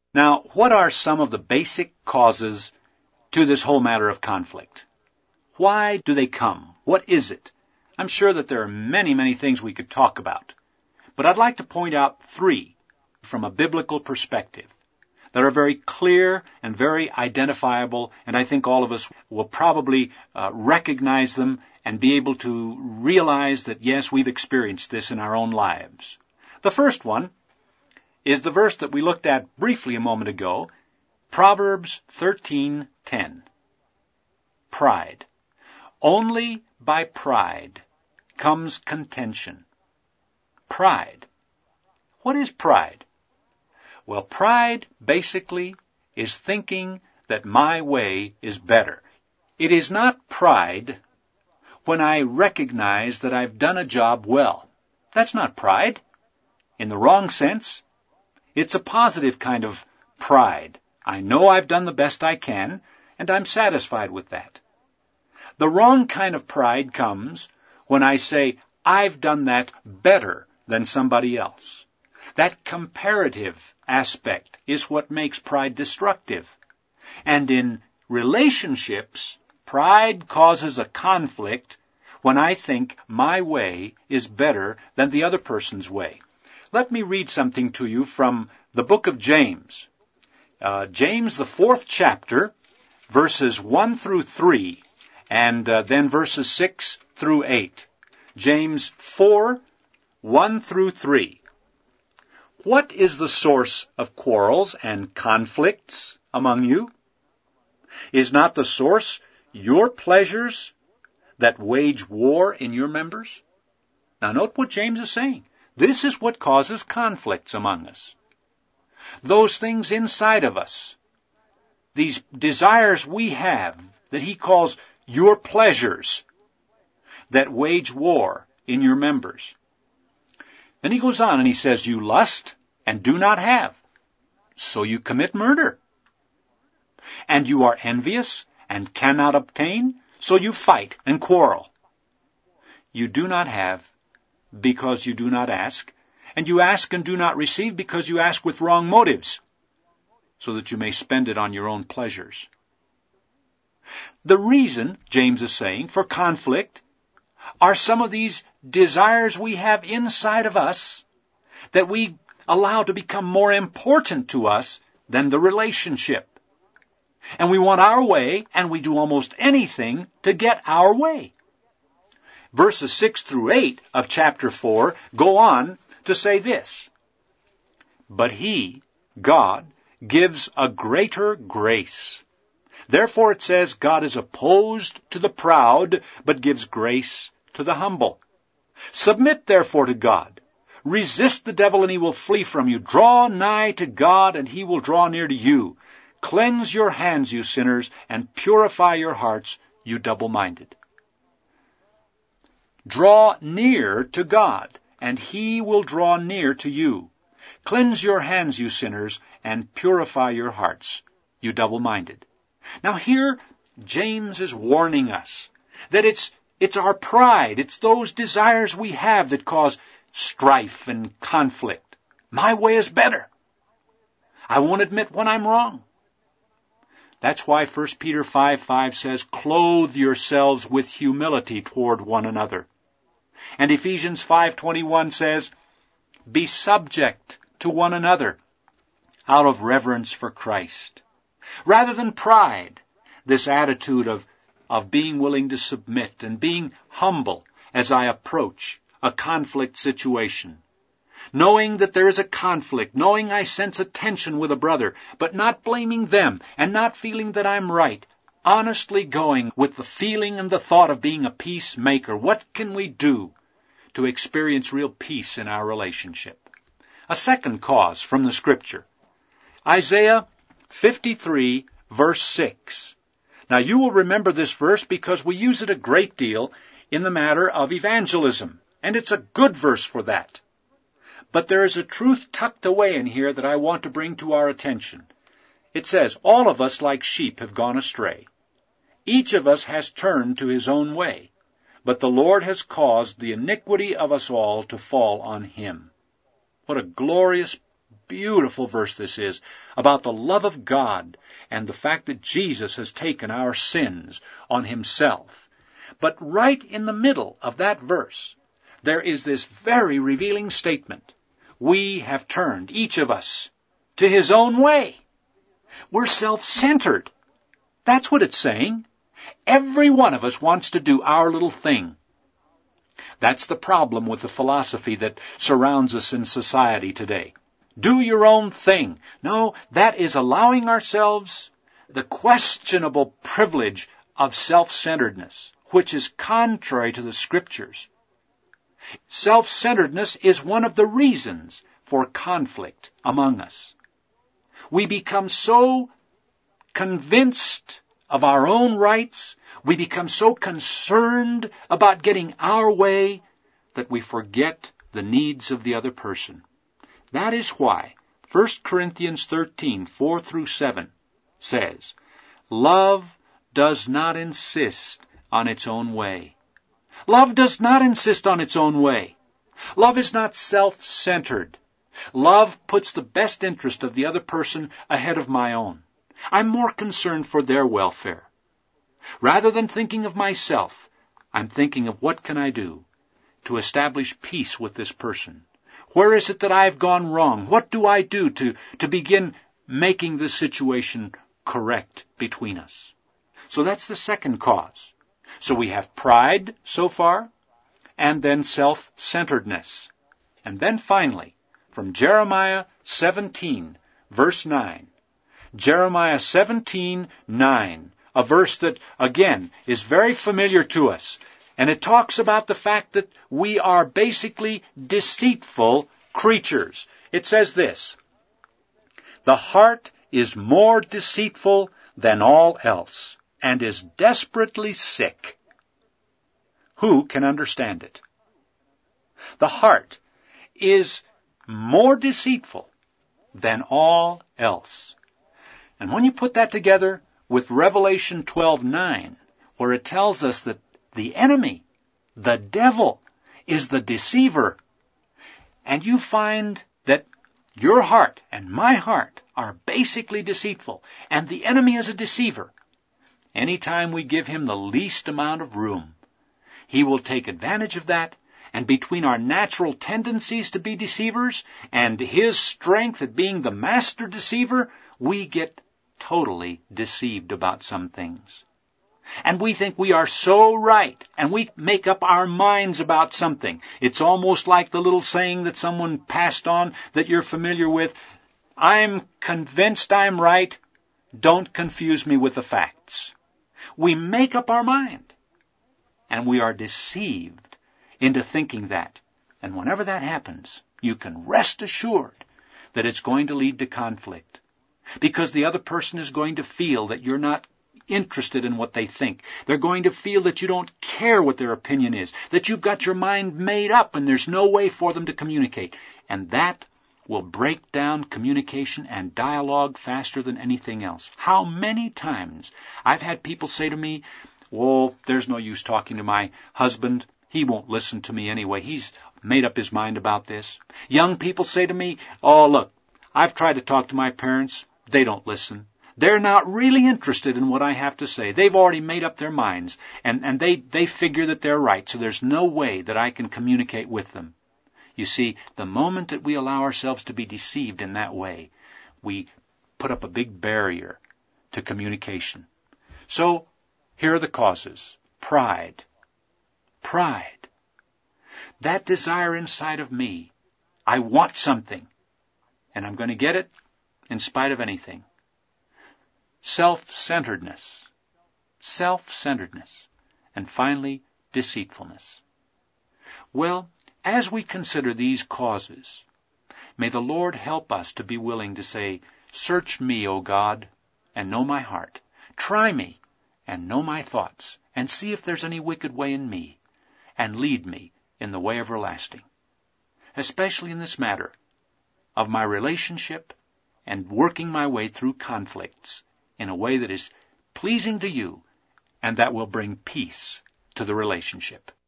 Now, what are some of the basic causes to this whole matter of conflict? Why do they come? What is it? I'm sure that there are many, many things we could talk about. But I'd like to point out 3 from a biblical perspective that are very clear and very identifiable, and I think all of us will probably recognize them and be able to realize that, yes, we've experienced this in our own lives. The first one is the verse that we looked at briefly a moment ago, Proverbs 13:10. Pride. Only by pride comes contention. Pride. What is pride? Well, pride basically is thinking that my way is better. It is not pride when I recognize that I've done a job well. That's not pride. In the wrong sense, it's a positive kind of pride. I know I've done the best I can, and I'm satisfied with that. The wrong kind of pride comes when I say, I've done that better than somebody else. That comparative aspect is what makes pride destructive. And in relationships, pride causes a conflict when I think my way is better than the other person's way. Let me read something to you from the book of James. James, the 4th chapter, verses 1 through 3, and then verses 6 through 8. James 4, 1 through 3. What is the source of quarrels and conflicts among you? Is not the source your pleasures that wage war in your members? Now note what James is saying. This is what causes conflicts among us. Those things inside of us, these desires we have that he calls your pleasures that wage war in your members. Then he goes on and he says, you lust and do not have, so you commit murder. And you are envious and cannot obtain, so you fight and quarrel. You do not have because you do not ask, and you ask and do not receive because you ask with wrong motives, so that you may spend it on your own pleasures. The reason, James is saying, for conflict are some of these desires we have inside of us that we allow to become more important to us than the relationship. And we want our way, and we do almost anything to get our way. Verses 6 through 8 of chapter 4 go on to say this. But he, God, gives a greater grace. Therefore it says, God is opposed to the proud, but gives grace to the humble. Submit therefore to God. Resist the devil, and he will flee from you. Draw nigh to God, and he will draw near to you. Cleanse your hands, you sinners, and purify your hearts, you double-minded. Draw near to God, and he will draw near to you. Cleanse your hands, you sinners, and purify your hearts, you double-minded. Now here, James is warning us that it's our pride, it's those desires we have that cause strife and conflict. My way is better. I won't admit when I'm wrong. That's why 1 Peter 5:5 says, clothe yourselves with humility toward one another. And Ephesians 5:21 says, be subject to one another out of reverence for Christ. Rather than pride, this attitude of being willing to submit and being humble as I approach a conflict situation. Knowing that there is a conflict, knowing I sense a tension with a brother, but not blaming them and not feeling that I'm right. Honestly going with the feeling and the thought of being a peacemaker. What can we do to experience real peace in our relationship? A second cause from the Scripture. Isaiah 53, verse 6. Now you will remember this verse because we use it a great deal in the matter of evangelism, and it's a good verse for that. But there is a truth tucked away in here that I want to bring to our attention. It says, all of us like sheep have gone astray. Each of us has turned to his own way, but the Lord has caused the iniquity of us all to fall on him. What a glorious beautiful verse this is about the love of God and the fact that Jesus has taken our sins on himself. But right in the middle of that verse, there is this very revealing statement. We have turned, each of us, to his own way. We're self-centered. That's what it's saying. Every one of us wants to do our little thing. That's the problem with the philosophy that surrounds us in society today. Do your own thing. No, that is allowing ourselves the questionable privilege of self-centeredness, which is contrary to the Scriptures. Self-centeredness is one of the reasons for conflict among us. We become so convinced of our own rights, we become so concerned about getting our way that we forget the needs of the other person. That is why 1 Corinthians 13, 4 through 7 says, love does not insist on its own way. Love does not insist on its own way. Love is not self-centered. Love puts the best interest of the other person ahead of my own. I'm more concerned for their welfare. Rather than thinking of myself, I'm thinking of what can I do to establish peace with this person. Where is it that I've gone wrong? What do I do to begin making this situation correct between us? So that's the second cause. So we have pride so far, and then self-centeredness. And then finally, from Jeremiah 17, verse 9. Jeremiah 17:9, a verse that, again, is very familiar to us. And it talks about the fact that we are basically deceitful creatures. It says this, the heart is more deceitful than all else, and is desperately sick. Who can understand it? The heart is more deceitful than all else. And when you put that together with Revelation 12:9, where it tells us that the enemy, the devil, is the deceiver, and you find that your heart and my heart are basically deceitful, and the enemy is a deceiver, anytime we give him the least amount of room, he will take advantage of that, and between our natural tendencies to be deceivers and his strength at being the master deceiver, we get totally deceived about some things. And we think we are so right, and we make up our minds about something. It's almost like the little saying that someone passed on that you're familiar with, I'm convinced I'm right, don't confuse me with the facts. We make up our mind, and we are deceived into thinking that. And whenever that happens, you can rest assured that it's going to lead to conflict. Because the other person is going to feel that you're not interested in what they think. They're going to feel that you don't care what their opinion is, that you've got your mind made up and there's no way for them to communicate. And that will break down communication and dialogue faster than anything else. How many times I've had people say to me, oh, there's no use talking to my husband. He won't listen to me anyway. He's made up his mind about this. Young people say to me, oh, look, I've tried to talk to my parents. They don't listen. They're not really interested in what I have to say. They've already made up their minds, and they figure that they're right, so there's no way that I can communicate with them. You see, the moment that we allow ourselves to be deceived in that way, we put up a big barrier to communication. So, here are the causes. Pride. Pride. That desire inside of me. I want something, and I'm going to get it in spite of anything. Self-centeredness. Self-centeredness. And finally, deceitfulness. Well, as we consider these causes, may the Lord help us to be willing to say, search me, O God, and know my heart. Try me and know my thoughts, and see if there's any wicked way in me, and lead me in the way everlasting. Especially in this matter of my relationship and working my way through conflicts in a way that is pleasing to you and that will bring peace to the relationship.